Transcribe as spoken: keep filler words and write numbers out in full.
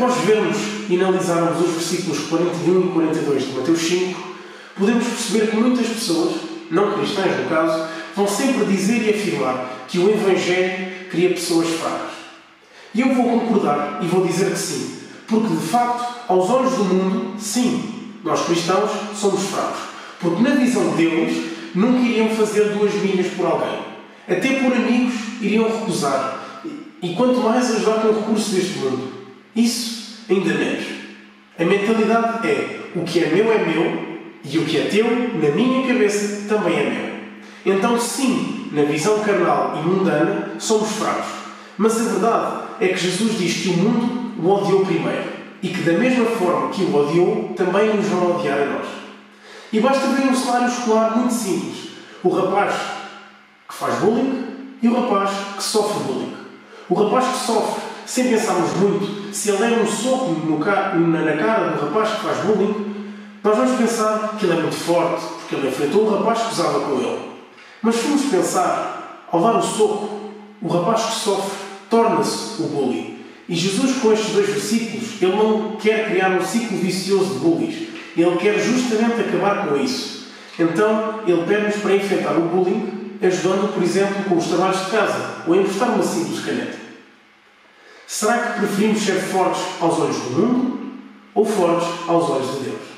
após vermos e analisarmos os versículos quarenta e um e quarenta e dois de Mateus cinco, podemos perceber que muitas pessoas, não cristãs no caso, vão sempre dizer e afirmar que o Evangelho cria pessoas fracas. E eu vou concordar e vou dizer que sim, porque de facto, aos olhos do mundo, sim, nós cristãos somos fracos, porque na visão deles nunca iriam fazer duas milhas por alguém, até por amigos iriam recusar, e quanto mais ajudar com o recurso deste mundo. Isso ainda menos. A mentalidade é: o que é meu é meu, e o que é teu, na minha cabeça, também é meu. Então sim, na visão carnal e mundana, somos fracos. Mas a verdade é que Jesus diz que o mundo o odiou primeiro, e que da mesma forma que o odiou, também nos vão odiar a nós. E basta ver um cenário escolar muito simples. O rapaz que faz bullying e o rapaz que sofre bullying. O rapaz que sofre, sem pensarmos muito, se ele der um soco no ca... na cara do rapaz que faz bullying, nós vamos pensar que ele é muito forte, porque ele enfrentou o rapaz que usava com ele. Mas se formos pensar, ao dar o soco, o rapaz que sofre torna-se o bully. E Jesus, com estes dois versículos, ele não quer criar um ciclo vicioso de bullies. Ele quer justamente acabar com isso. Então, ele pede-nos para enfrentar o bullying, ajudando, por exemplo, com os trabalhos de casa, ou a emprestar uma simples caneta. Será que preferimos ser fortes aos olhos do mundo ou fortes aos olhos de Deus?